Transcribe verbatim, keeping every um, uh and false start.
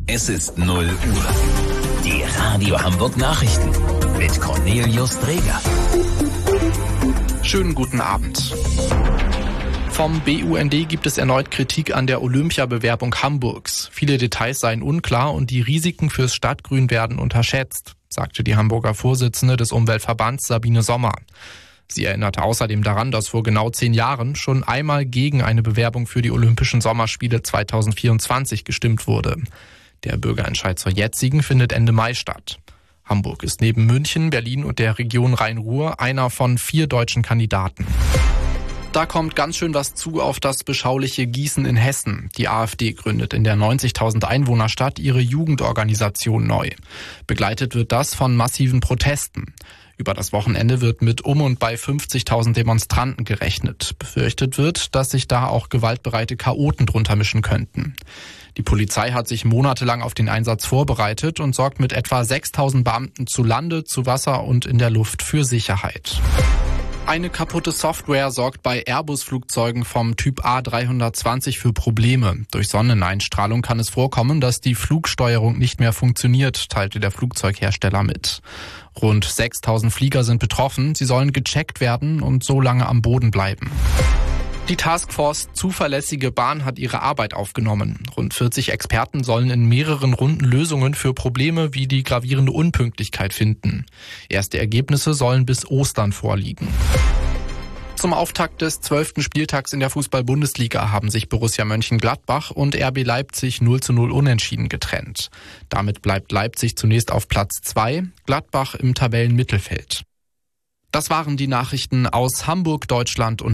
Es ist null Uhr. Die Radio Hamburg Nachrichten mit Cornelius Dreger. Schönen guten Abend. Vom B U N D gibt es erneut Kritik an der Olympiabewerbung Hamburgs. Viele Details seien unklar und die Risiken fürs Stadtgrün werden unterschätzt, sagte die Hamburger Vorsitzende des Umweltverbands Sabine Sommer. Sie erinnerte außerdem daran, dass vor genau zehn Jahren schon einmal gegen eine Bewerbung für die Olympischen Sommerspiele zweitausendvierundzwanzig gestimmt wurde. Der Bürgerentscheid zur jetzigen findet Ende Mai statt. Hamburg ist neben München, Berlin und der Region Rhein-Ruhr einer von vier deutschen Kandidaten. Da kommt ganz schön was zu auf das beschauliche Gießen in Hessen. Die AfD gründet in der neunzigtausend Einwohnerstadt ihre Jugendorganisation neu. Begleitet wird das von massiven Protesten. Über das Wochenende wird mit um und bei fünfzigtausend Demonstranten gerechnet. Befürchtet wird, dass sich da auch gewaltbereite Chaoten drunter mischen könnten. Die Polizei hat sich monatelang auf den Einsatz vorbereitet und sorgt mit etwa sechstausend Beamten zu Lande, zu Wasser und in der Luft für Sicherheit. Eine kaputte Software sorgt bei Airbus-Flugzeugen vom Typ A dreihundertzwanzig für Probleme. Durch Sonneneinstrahlung kann es vorkommen, dass die Flugsteuerung nicht mehr funktioniert, teilte der Flugzeughersteller mit. Rund sechstausend Flieger sind betroffen. Sie sollen gecheckt werden und so lange am Boden bleiben. Die Taskforce Zuverlässige Bahn hat ihre Arbeit aufgenommen. Rund vierzig Experten sollen in mehreren Runden Lösungen für Probleme wie die gravierende Unpünktlichkeit finden. Erste Ergebnisse sollen bis Ostern vorliegen. Zum Auftakt des zwölften Spieltags in der Fußball-Bundesliga haben sich Borussia Mönchengladbach und R B Leipzig null zu null unentschieden getrennt. Damit bleibt Leipzig zunächst auf Platz zwei, Gladbach im Tabellenmittelfeld. Das waren die Nachrichten aus Hamburg, Deutschland und